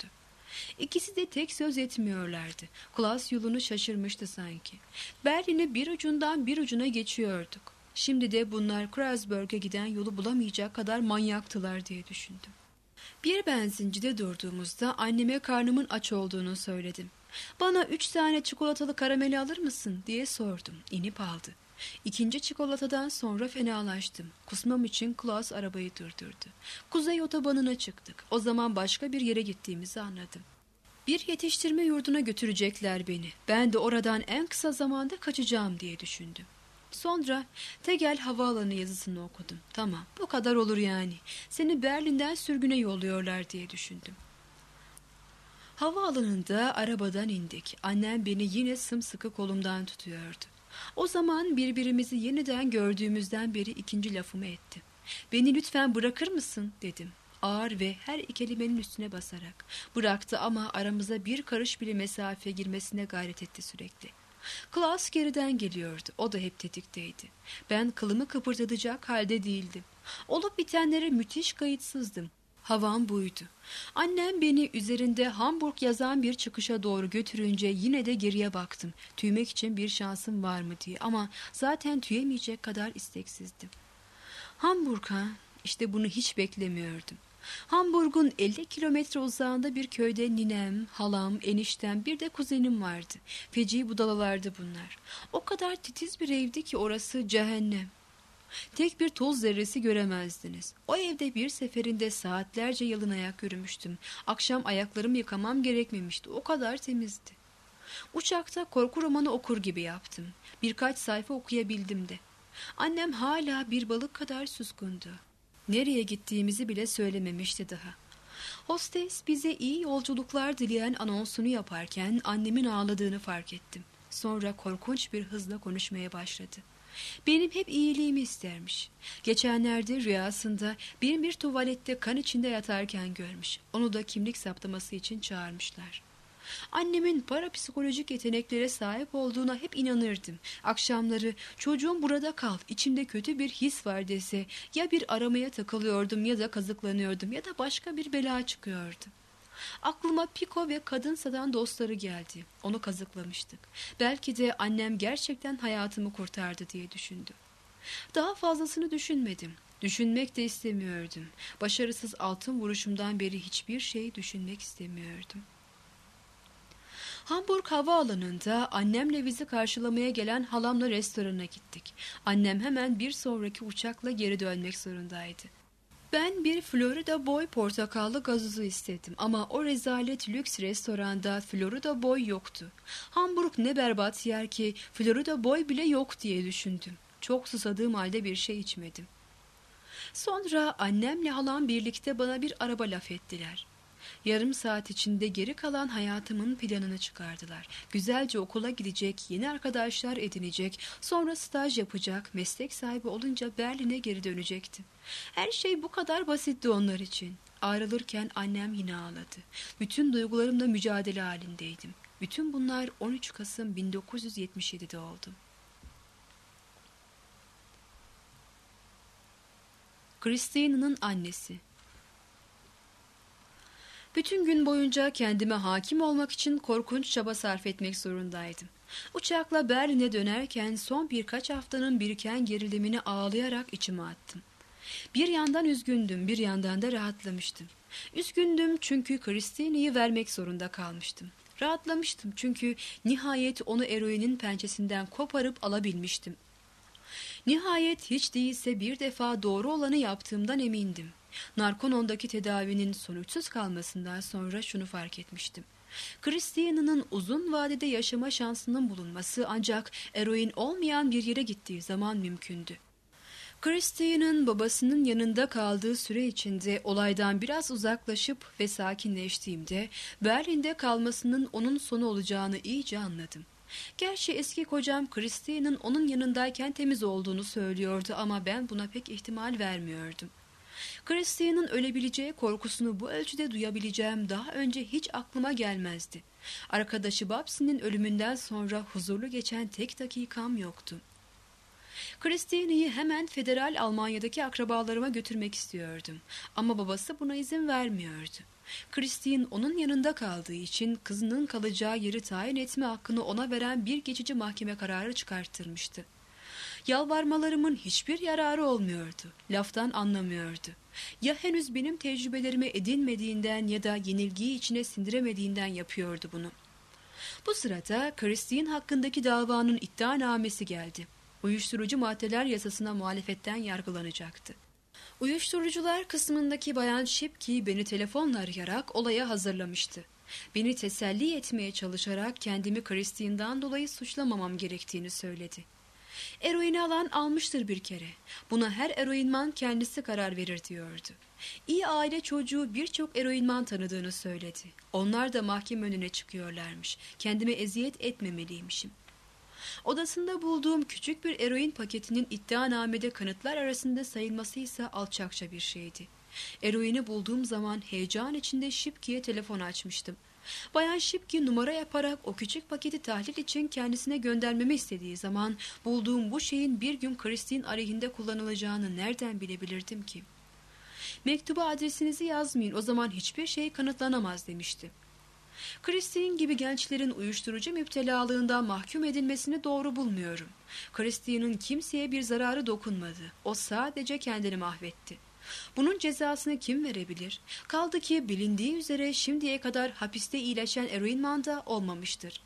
İkisi de tek söz etmiyorlardı. Klaus yolunu şaşırmıştı sanki. Berlin'e bir ucundan bir ucuna geçiyorduk. Şimdi de bunlar Kreuzberg'e giden yolu bulamayacak kadar manyaktılar diye düşündüm. Bir benzincide durduğumuzda anneme karnımın aç olduğunu söyledim. "Bana üç tane çikolatalı karameli alır mısın?" diye sordum. İnip aldı. İkinci çikolatadan sonra fenalaştım. Kusmam için Klaus arabayı durdurdu. Kuzey otobanına çıktık. O zaman başka bir yere gittiğimizi anladım. Bir yetiştirme yurduna götürecekler beni. Ben de oradan en kısa zamanda kaçacağım diye düşündüm. Sonra Tegel havaalanı yazısını okudum. Tamam, bu kadar olur yani. Seni Berlin'den sürgüne yolluyorlar diye düşündüm. Havaalanında arabadan indik. Annem beni yine sımsıkı kolumdan tutuyordu. O zaman birbirimizi yeniden gördüğümüzden beri ikinci lafımı ettim. "Beni lütfen bırakır mısın?" dedim. Ağır ve her iki kelimenin üstüne basarak. Bıraktı ama aramıza bir karış bile mesafe girmesine gayret etti sürekli. Klaus geriden geliyordu. O da hep tetikteydi. Ben kılımı kıpırdatacak halde değildim. Olup bitenlere müthiş kayıtsızdım. Havam buydu. Annem beni üzerinde Hamburg yazan bir çıkışa doğru götürünce yine de geriye baktım. Tüymek için bir şansım var mı diye, ama zaten tüyemeyecek kadar isteksizdim. Hamburg ha? İşte bunu hiç beklemiyordum. Hamburg'un elli kilometre uzağında bir köyde ninem, halam, eniştem, bir de kuzenim vardı. Feci budalalardı bunlar. O kadar titiz bir evdi ki orası cehennem. Tek bir toz zerresi göremezdiniz. O evde bir seferinde saatlerce yalın ayak yürümüştüm. Akşam ayaklarımı yıkamam gerekmemişti. O kadar temizdi. Uçakta korku romanı okur gibi yaptım. Birkaç sayfa okuyabildim de. Annem hala bir balık kadar suskundu. Nereye gittiğimizi bile söylememişti daha. Hostes bize iyi yolculuklar dileyen anonsunu yaparken annemin ağladığını fark ettim. Sonra korkunç bir hızla konuşmaya başladı. Benim hep iyiliğimi istermiş. Geçenlerde rüyasında beni bir tuvalette kan içinde yatarken görmüş. Onu da kimlik saptaması için çağırmışlar. Annemin parapsikolojik yeteneklere sahip olduğuna hep inanırdım. Akşamları "Çocuğum burada kal, içimde kötü bir his var" dese, ya bir aramaya takılıyordum ya da kazıklanıyordum ya da başka bir bela çıkıyordu. Aklıma Pico ve kadın satan dostları geldi. Onu kazıklamıştık. Belki de annem gerçekten hayatımı kurtardı diye düşündüm. Daha fazlasını düşünmedim. Düşünmek de istemiyordum. Başarısız altın vuruşumdan beri hiçbir şey düşünmek istemiyordum. Hamburg havaalanında annemle bizi karşılamaya gelen halamla restorana gittik. Annem hemen bir sonraki uçakla geri dönmek zorundaydı. Ben bir Florida Boy portakallı gazozu istedim ama o rezalet lüks restoranda Florida Boy yoktu. Hamburg ne berbat yer ki Florida Boy bile yok diye düşündüm. Çok susadığım halde bir şey içmedim. Sonra annemle halam birlikte bana bir araba laf ettiler. Yarım saat içinde geri kalan hayatımın planını çıkardılar. Güzelce okula gidecek, yeni arkadaşlar edinecek, sonra staj yapacak, meslek sahibi olunca Berlin'e geri dönecektim. Her şey bu kadar basitti onlar için. Ayrılırken annem yine ağladı. Bütün duygularımla mücadele halindeydim. Bütün bunlar on üç Kasım bin dokuz yüz yetmiş yedi'de oldu. Christina'nın annesi. Bütün gün boyunca kendime hakim olmak için korkunç çaba sarf etmek zorundaydım. Uçakla Berlin'e dönerken son birkaç haftanın biriken gerilimini ağlayarak içime attım. Bir yandan üzgündüm, bir yandan da rahatlamıştım. Üzgündüm çünkü Christina'yı vermek zorunda kalmıştım. Rahatlamıştım çünkü nihayet onu eroinin pençesinden koparıp alabilmiştim. Nihayet hiç değilse bir defa doğru olanı yaptığımdan emindim. Narkonon'daki tedavinin sonuçsuz kalmasından sonra şunu fark etmiştim. Christina'nın uzun vadede yaşama şansının bulunması ancak eroin olmayan bir yere gittiği zaman mümkündü. Christina'nın babasının yanında kaldığı süre içinde olaydan biraz uzaklaşıp ve sakinleştiğimde Berlin'de kalmasının onun sonu olacağını iyice anladım. Gerçi eski kocam Christina'nın onun yanındayken temiz olduğunu söylüyordu ama ben buna pek ihtimal vermiyordum. Christina'nın ölebileceği korkusunu bu ölçüde duyabileceğim daha önce hiç aklıma gelmezdi. Arkadaşı Babsi'nin ölümünden sonra huzurlu geçen tek dakikam yoktu. Christina'yı hemen federal Almanya'daki akrabalarıma götürmek istiyordum. Ama babası buna izin vermiyordu. Christine onun yanında kaldığı için kızının kalacağı yeri tayin etme hakkını ona veren bir geçici mahkeme kararı çıkarttırmıştı. Yalvarmalarımın hiçbir yararı olmuyordu. Laftan anlamıyordu. Ya henüz benim tecrübelerimi edinmediğinden ya da yenilgiyi içine sindiremediğinden yapıyordu bunu. Bu sırada Christine hakkındaki davanın iddianamesi geldi. Uyuşturucu maddeler yasasına muhalefetten yargılanacaktı. Uyuşturucular kısmındaki Bayan Shipke beni telefonla arayarak olaya hazırlamıştı. Beni teselli etmeye çalışarak kendimi Christine'den dolayı suçlamamam gerektiğini söyledi. Eroini alan almıştır bir kere. Buna her eroinman kendisi karar verir diyordu. İyi aile çocuğu birçok eroinman tanıdığını söyledi. Onlar da mahkeme önüne çıkıyorlarmış. Kendime eziyet etmemeliymişim. Odasında bulduğum küçük bir eroin paketinin iddianamede kanıtlar arasında sayılması ise alçakça bir şeydi. Eroini bulduğum zaman heyecan içinde Shipke'ye telefon açmıştım. Bayan Shipke numara yaparak o küçük paketi tahlil için kendisine göndermemi istediği zaman bulduğum bu şeyin bir gün Christine aleyhinde kullanılacağını nereden bilebilirdim ki? Mektuba adresinizi yazmayın, o zaman hiçbir şey kanıtlanamaz demişti. Christine gibi gençlerin uyuşturucu müptelalığından mahkum edilmesini doğru bulmuyorum. Christine'in kimseye bir zararı dokunmadı. O sadece kendini mahvetti. Bunun cezasını kim verebilir? Kaldı ki bilindiği üzere şimdiye kadar hapiste iyileşen eroinman da olmamıştır.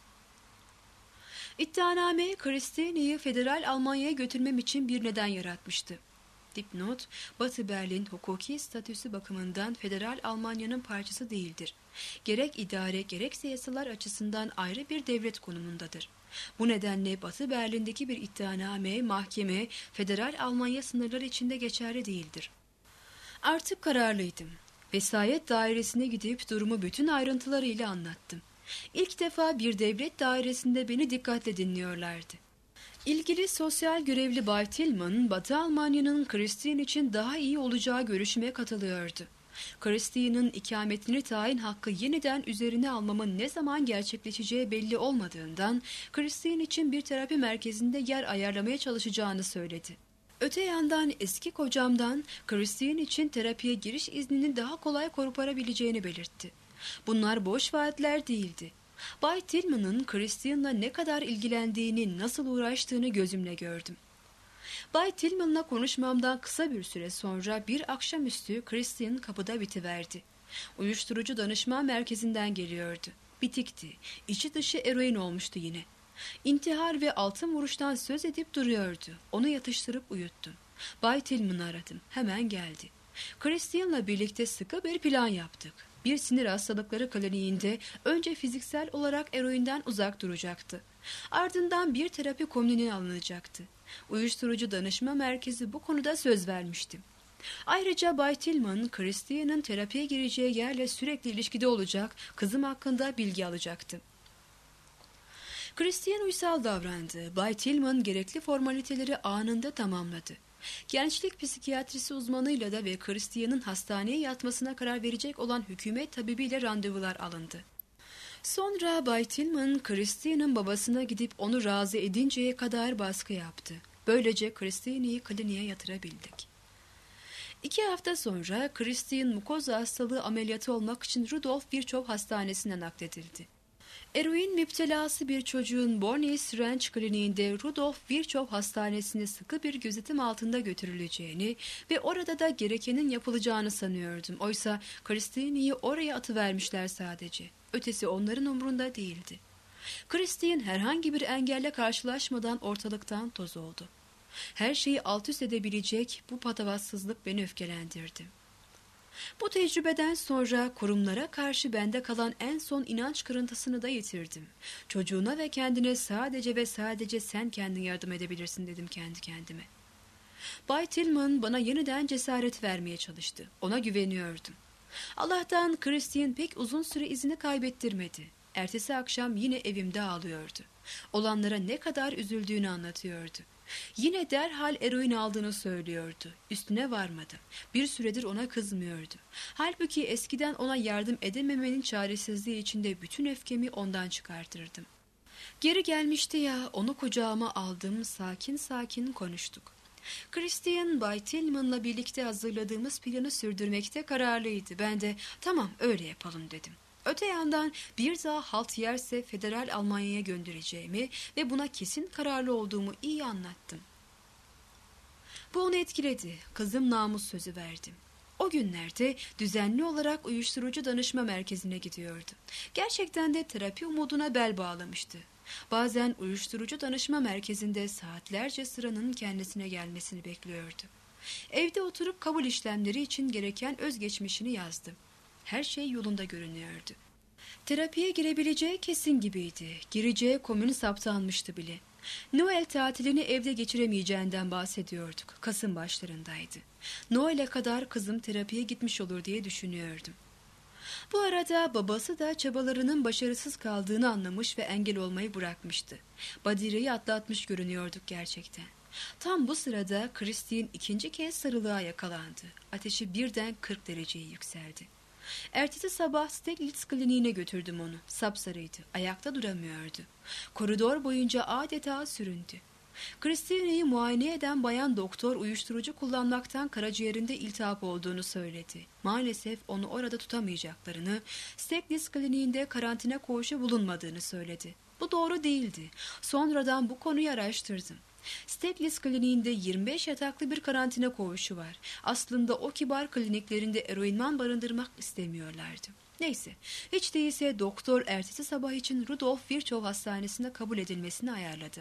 İddianame Christine'yi federal Almanya'ya götürmem için bir neden yaratmıştı. Dipnot, Batı Berlin hukuki statüsü bakımından federal Almanya'nın parçası değildir. Gerek idare gerekse yasalar açısından ayrı bir devlet konumundadır. Bu nedenle Batı Berlin'deki bir iddianame, mahkeme, federal Almanya sınırları içinde geçerli değildir. Artık kararlıydım. Vesayet dairesine gidip durumu bütün ayrıntılarıyla anlattım. İlk defa bir devlet dairesinde beni dikkatle dinliyorlardı. İlgili sosyal görevli Bay Tillman, Batı Almanya'nın Christine için daha iyi olacağı görüşüme katılıyordu. Christine'in ikametini tayin hakkı yeniden üzerine almamın ne zaman gerçekleşeceği belli olmadığından, Christine için bir terapi merkezinde yer ayarlamaya çalışacağını söyledi. Öte yandan eski kocamdan Christine için terapiye giriş iznini daha kolay koparabileceğini belirtti. Bunlar boş vaatler değildi. Bay Tillman'ın Christine'la ne kadar ilgilendiğini, nasıl uğraştığını gözümle gördüm. Bay Tillman'la konuşmamdan kısa bir süre sonra bir akşamüstü Christine kapıda bitiverdi. Uyuşturucu danışma merkezinden geliyordu. Bitikti. İçi dışı eroin olmuştu yine. İntihar ve altın vuruştan söz edip duruyordu. Onu yatıştırıp uyuttum. Bay Tillman'ı aradım. Hemen geldi. Christine'la birlikte sıkı bir plan yaptık. Bir sinir hastalıkları kliniğinde önce fiziksel olarak eroinden uzak duracaktı. Ardından bir terapi komünine alınacaktı. Uyuşturucu danışma merkezi bu konuda söz vermişti. Ayrıca Bay Tillman, Christine'ın terapiye gireceği yerle sürekli ilişkide olacak, kızım hakkında bilgi alacaktı. Christian uysal davrandı. Bay Tillman gerekli formaliteleri anında tamamladı. Gençlik psikiyatrisi uzmanıyla da ve Christian'ın hastaneye yatmasına karar verecek olan hükümet tabibiyle randevular alındı. Sonra Bay Tillman, Christian'ın babasına gidip onu razı edinceye kadar baskı yaptı. Böylece Christian'ı kliniğe yatırabildik. İki hafta sonra Christian mukoza hastalığı ameliyatı olmak için Rudolf Virchow Hastanesi'ne nakledildi. Eroin müptelası bir çocuğun Bornis Ranch kliniğinde Rudolf Virchow Hastanesi'ne sıkı bir gözetim altında götürüleceğini ve orada da gerekenin yapılacağını sanıyordum. Oysa Christine'yi oraya atıvermişler sadece. Ötesi onların umrunda değildi. Christine herhangi bir engelle karşılaşmadan ortalıktan toz oldu. Her şeyi alt üst edebilecek bu patavatsızlık beni öfkelendirdi. Bu tecrübeden sonra kurumlara karşı bende kalan en son inanç kırıntısını da yitirdim. Çocuğuna ve kendine sadece ve sadece sen kendin yardım edebilirsin dedim kendi kendime. Bay Tillman bana yeniden cesaret vermeye çalıştı. Ona güveniyordum. Allah'tan Christian pek uzun süre izini kaybettirmedi. Ertesi akşam yine evimde ağlıyordu. Olanlara ne kadar üzüldüğünü anlatıyordu. Yine derhal eroin aldığını söylüyordu. Üstüne varmadım. Bir süredir ona kızmıyordum. Halbuki eskiden ona yardım edememenin çaresizliği içinde bütün öfkemi ondan çıkartırdım. Geri gelmişti ya, onu kucağıma aldım, sakin sakin konuştuk. Christian, Bay Tillman'la birlikte hazırladığımız planı sürdürmekte kararlıydı. Ben de tamam öyle yapalım dedim. Öte yandan bir daha halt yerse Federal Almanya'ya göndereceğimi ve buna kesin kararlı olduğumu iyi anlattım. Bu onu etkiledi. Kızım namus sözü verdim. O günlerde düzenli olarak uyuşturucu danışma merkezine gidiyordu. Gerçekten de terapi umuduna bel bağlamıştı. Bazen uyuşturucu danışma merkezinde saatlerce sıranın kendisine gelmesini bekliyordu. Evde oturup kabul işlemleri için gereken özgeçmişini yazdı. Her şey yolunda görünüyordu. Terapiye girebileceği kesin gibiydi. Gireceği komün saptanmıştı bile. Noel tatilini evde geçiremeyeceğinden bahsediyorduk. Kasım başlarındaydı. Noel'e kadar kızım terapiye gitmiş olur diye düşünüyordum. Bu arada babası da çabalarının başarısız kaldığını anlamış ve engel olmayı bırakmıştı. Badire'yi atlatmış görünüyorduk gerçekten. Tam bu sırada Christine ikinci kez sarılığa yakalandı. Ateşi birden kırk dereceye yükseldi. Ertesi sabah Steglitz kliniğine götürdüm onu. Sapsarıydı. Ayakta duramıyordu. Koridor boyunca adeta süründü. Christine'yi muayene eden bayan doktor uyuşturucu kullanmaktan karaciğerinde iltihap olduğunu söyledi. Maalesef onu orada tutamayacaklarını, Steglitz kliniğinde karantina koğuşu bulunmadığını söyledi. Bu doğru değildi. Sonradan bu konuyu araştırdım. Steglitz kliniğinde yirmi beş yataklı bir karantina koğuşu var. Aslında o kibar kliniklerinde eroinman barındırmak istemiyorlardı. Neyse, hiç değilse doktor ertesi sabah için Rudolf Virchow Hastanesi'ne kabul edilmesini ayarladı.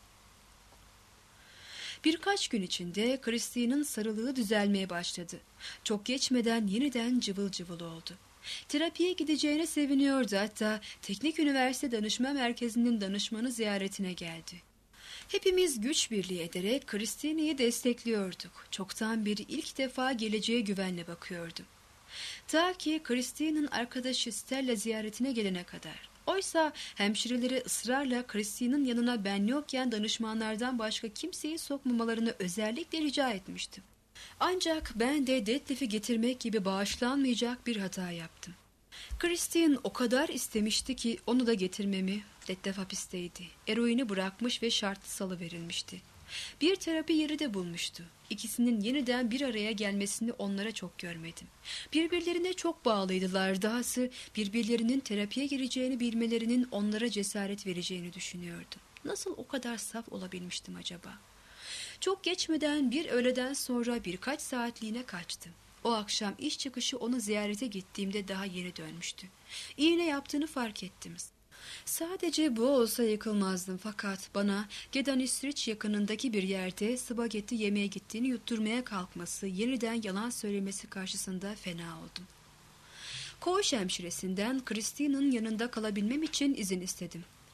Birkaç gün içinde Christine'in sarılığı düzelmeye başladı. Çok geçmeden yeniden cıvıl cıvıl oldu. Terapiye gideceğine seviniyordu, hatta Teknik Üniversite Danışma Merkezi'nin danışmanı ziyaretine geldi. Hepimiz güç birliği ederek Christine'yi destekliyorduk. Çoktan beri ilk defa geleceğe güvenle bakıyordum. Ta ki Christine'in arkadaşı Stella ziyaretine gelene kadar. Oysa hemşireleri ısrarla Christine'in yanına ben yokken danışmanlardan başka kimseyi sokmamalarını özellikle rica etmiştim. Ancak ben de Detlef'i getirmek gibi bağışlanmayacak bir hata yaptım. Christine o kadar istemişti ki onu da getirmemi. Detlef hapisteydi. Eroini bırakmış ve şartlı salıverilmişti. Bir terapi yeri de bulmuştu. İkisinin yeniden bir araya gelmesini onlara çok görmedim. Birbirlerine çok bağlıydılar. Dahası birbirlerinin terapiye gireceğini bilmelerinin onlara cesaret vereceğini düşünüyordum. Nasıl o kadar saf olabilmiştim acaba? Çok geçmeden bir öğleden sonra birkaç saatliğine kaçtım. O akşam iş çıkışı onu ziyarete gittiğimde daha yeni dönmüştü. İğne yaptığını fark ettim. Sadece bu olsa yıkılmazdım, fakat bana Gedanüsriç yakınındaki bir yerde spagetti yemeye gittiğini yutturmaya kalkması, yeniden yalan söylemesi karşısında fena oldum. Koğuş hemşiresinden Christine'in yanında kalabilmem için izin istedim.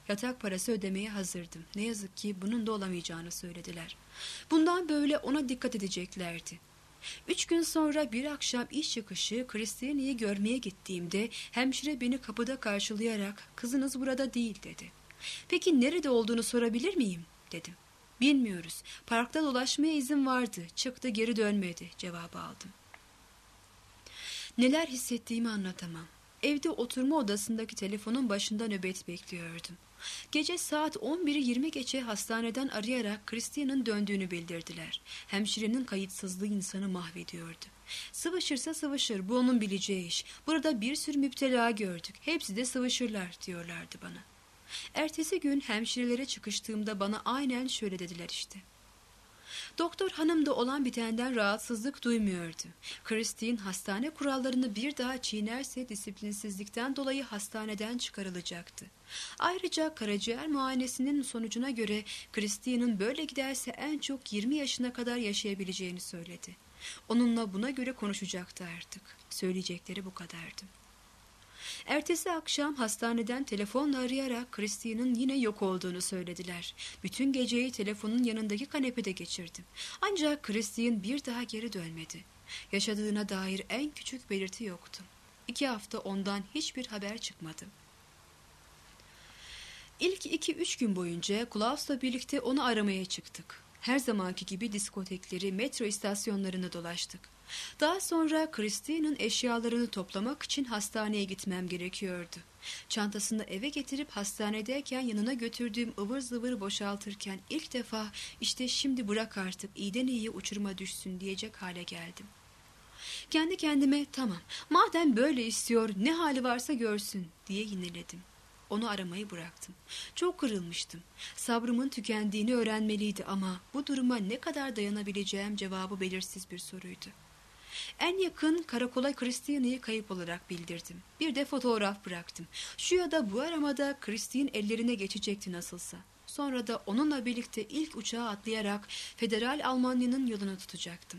Yatak parası ödemeye hazırdım. Ne yazık ki bunun da olamayacağını söylediler. Bundan böyle ona dikkat edeceklerdi. Üç gün sonra bir akşam iş çıkışı Christiane'yi görmeye gittiğimde hemşire beni kapıda karşılayarak "Kızınız burada değil" dedi. "Peki nerede olduğunu sorabilir miyim?" dedim. "Bilmiyoruz. Parkta dolaşmaya izin vardı. Çıktı, geri dönmedi" cevabı aldım. Neler hissettiğimi anlatamam. Evde oturma odasındaki telefonun başında nöbet bekliyordum. Gece saat on biri yirmi geçe hastaneden arayarak Christian'ın döndüğünü bildirdiler. Hemşirenin kayıtsızlığı insanı mahvediyordu. "Sıvışırsa sıvışır, bu onun bileceği iş. Burada bir sürü müptela gördük. Hepsi de sıvışırlar" diyorlardı bana. Ertesi gün hemşirelere çıkıştığımda bana aynen şöyle dediler işte. Doktor hanım da olan bitenden rahatsızlık duymuyordu. Christine hastane kurallarını bir daha çiğnerse disiplinsizlikten dolayı hastaneden çıkarılacaktı. Ayrıca karaciğer muayenesinin sonucuna göre Christine'in böyle giderse en çok yirmi yaşına kadar yaşayabileceğini söyledi. Onunla buna göre konuşacaktı artık. Söyleyecekleri bu kadardı. Ertesi akşam hastaneden telefonla arayarak Christine'in yine yok olduğunu söylediler. Bütün geceyi telefonun yanındaki kanepede geçirdim. Ancak Christine bir daha geri dönmedi. Yaşadığına dair en küçük belirti yoktu. İki hafta ondan hiçbir haber çıkmadı. İlk iki üç gün boyunca Klaus'la birlikte onu aramaya çıktık. Her zamanki gibi diskotekleri, metro istasyonlarını dolaştık. Daha sonra Christine'in eşyalarını toplamak için hastaneye gitmem gerekiyordu. Çantasını eve getirip hastanedeyken yanına götürdüğüm ıvır zıvır boşaltırken ilk defa "İşte şimdi bırak artık, iyiden iyiye uçuruma düşsün" diyecek hale geldim. Kendi kendime "Tamam, madem böyle istiyor, ne hali varsa görsün" diye yineledim. Onu aramayı bıraktım. Çok kırılmıştım. Sabrımın tükendiğini öğrenmeliydi ama bu duruma ne kadar dayanabileceğim cevabı belirsiz bir soruydu. En yakın karakola Christine'yi kayıp olarak bildirdim. Bir de fotoğraf bıraktım. Şu ya da bu aramada Christine ellerine geçecekti nasılsa. Sonra da onunla birlikte ilk uçağa atlayarak Federal Almanya'nın yolunu tutacaktım.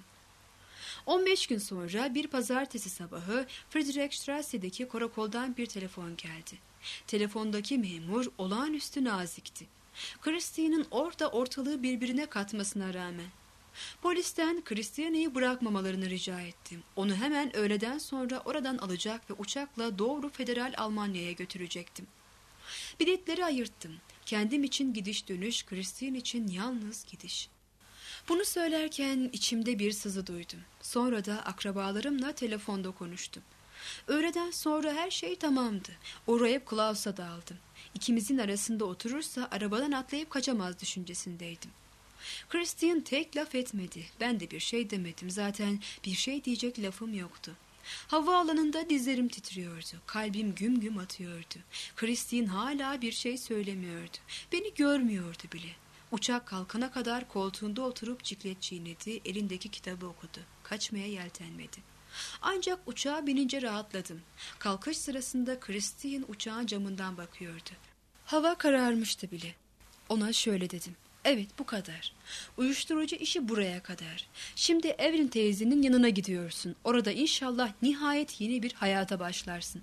on beş gün sonra bir pazartesi sabahı Friedrichstrasse'deki karakoldan bir telefon geldi. Telefondaki memur olağanüstü nazikti. Christine'in orada ortalığı birbirine katmasına rağmen. Polisten Christiane'yi bırakmamalarını rica ettim. Onu hemen öğleden sonra oradan alacak ve uçakla doğru Federal Almanya'ya götürecektim. Biletleri ayırttım. Kendim için gidiş dönüş, Christine için yalnız gidiş. Bunu söylerken içimde bir sızı duydum. Sonra da akrabalarımla telefonda konuştum. Öğleden sonra her şey tamamdı. Uğrayıp Klaus'a daldım. İkimizin arasında oturursa arabadan atlayıp kaçamaz düşüncesindeydim. Christine tek laf etmedi. Ben de bir şey demedim. Zaten bir şey diyecek lafım yoktu. Havaalanında dizlerim titriyordu. Kalbim güm güm atıyordu. Christine hala bir şey söylemiyordu. Beni görmüyordu bile. Uçak kalkana kadar koltuğunda oturup ciklet çiğnedi. Elindeki kitabı okudu. Kaçmaya yeltenmedi. Ancak uçağa binince rahatladım. Kalkış sırasında Christine uçağın camından bakıyordu. Hava kararmıştı bile. Ona şöyle dedim. Evet, bu kadar. Uyuşturucu işi buraya kadar. Şimdi Evelyn teyzenin yanına gidiyorsun. Orada inşallah nihayet yeni bir hayata başlarsın.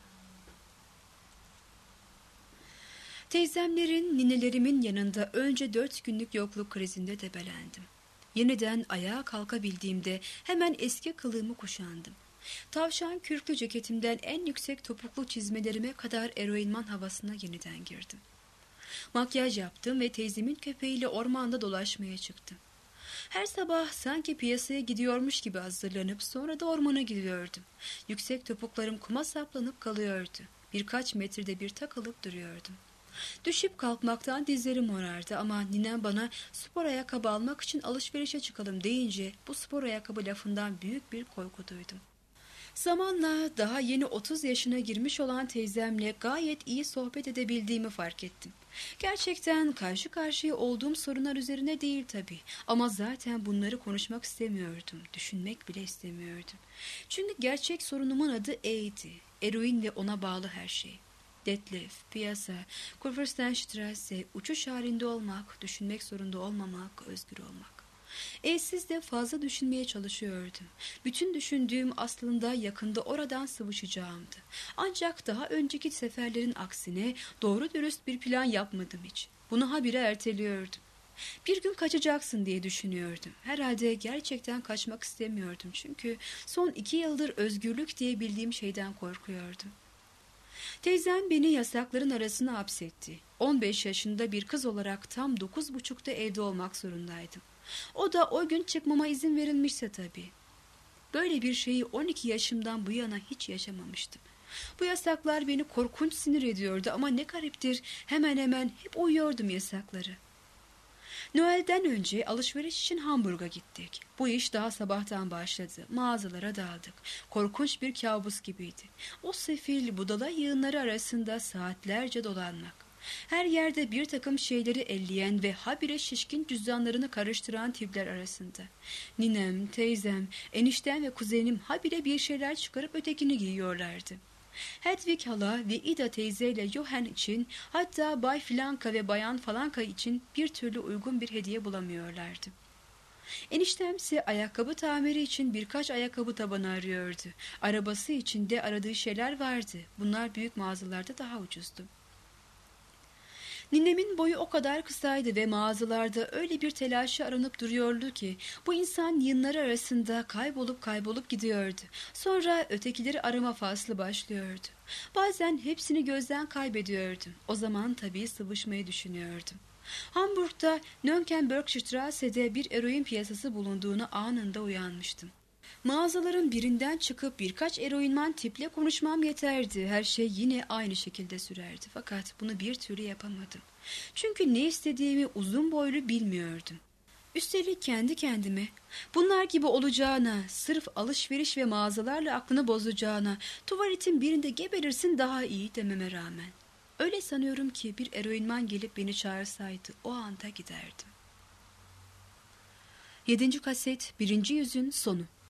Teyzemlerin, ninelerimin yanında önce dört günlük yokluk krizinde debelendim. Yeniden ayağa kalkabildiğimde hemen eski kılığımı kuşandım. Tavşan kürklü ceketimden en yüksek topuklu çizmelerime kadar eroinman havasına yeniden girdim. Makyaj yaptım ve teyzemin köpeğiyle ormanda dolaşmaya çıktım. Her sabah sanki piyasaya gidiyormuş gibi hazırlanıp sonra da ormana gidiyordum. Yüksek topuklarım kuma saplanıp kalıyordu. Birkaç metrede bir takılıp duruyordum. Düşüp kalkmaktan dizlerim morardı ama ninem bana spor ayakkabı almak için alışverişe çıkalım deyince bu spor ayakkabı lafından büyük bir korku duydum. Zamanla daha yeni otuz yaşına girmiş olan teyzemle gayet iyi sohbet edebildiğimi fark ettim. Gerçekten karşı karşıya olduğum sorunlar üzerine değil tabii. Ama zaten bunları konuşmak istemiyordum. Düşünmek bile istemiyordum. Çünkü gerçek sorunumun adı E'ydi. Eroin ve ona bağlı her şey. Detlef, piyasa, Kurfürstenstrasse, uçuş halinde olmak, düşünmek zorunda olmamak, özgür olmak. Evsiz de fazla düşünmeye çalışıyordum. Bütün düşündüğüm aslında yakında oradan sıvışacağımdı. Ancak daha önceki seferlerin aksine doğru dürüst bir plan yapmadım hiç. Bunu habire erteliyordum. Bir gün kaçacaksın diye düşünüyordum. Herhalde gerçekten kaçmak istemiyordum çünkü son iki yıldır özgürlük diye bildiğim şeyden korkuyordum. Teyzem beni yasakların arasına hapsetti. on beş yaşında bir kız olarak tam dokuz buçukta evde olmak zorundaydım. O da o gün çıkmama izin verilmişse tabii. Böyle bir şeyi on iki yaşımdan bu yana hiç yaşamamıştım. Bu yasaklar beni korkunç sinir ediyordu ama ne gariptir, hemen hemen hep uyuyordum yasakları. Noel'den önce alışveriş için Hamburg'a gittik. Bu iş daha sabahtan başladı. Mağazalara daldık. Korkunç bir kabus gibiydi. O sefil budala yığınları arasında saatlerce dolanmak. Her yerde bir takım şeyleri elleyen ve habire şişkin cüzdanlarını karıştıran tipler arasında. Ninem, teyzem, eniştem ve kuzenim habire bir şeyler çıkarıp ötekini giyiyorlardı. Hedwig hala ve Ida teyzeyle Johann için, hatta Bay Flanka ve Bayan Falanka için bir türlü uygun bir hediye bulamıyorlardı. Eniştemse ayakkabı tamiri için birkaç ayakkabı tabanı arıyordu. Arabası için de aradığı şeyler vardı. Bunlar büyük mağazalarda daha ucuzdu. Ninemin boyu o kadar kısaydı ve mağazalarda öyle bir telaşı aranıp duruyordu ki bu insan yığınları arasında kaybolup kaybolup gidiyordu. Sonra ötekileri arama faslı başlıyordu. Bazen hepsini gözden kaybediyordum. O zaman tabii sıvışmayı düşünüyordum. Hamburg'da Nönkenbergstrasse'de bir eroin piyasası bulunduğunu anında uyanmıştım. Mağazaların birinden çıkıp birkaç eroinman tiple konuşmam yeterdi. Her şey yine aynı şekilde sürerdi. Fakat bunu bir türlü yapamadım. Çünkü ne istediğimi uzun boylu bilmiyordum. Üstelik kendi kendime bunlar gibi olacağına, sırf alışveriş ve mağazalarla aklını bozacağına, tuvaletin birinde geberirsin daha iyi dememe rağmen. Öyle sanıyorum ki bir eroinman gelip beni çağırsaydı o anda giderdim. Yedinci kaset, birinci yüzün sonu.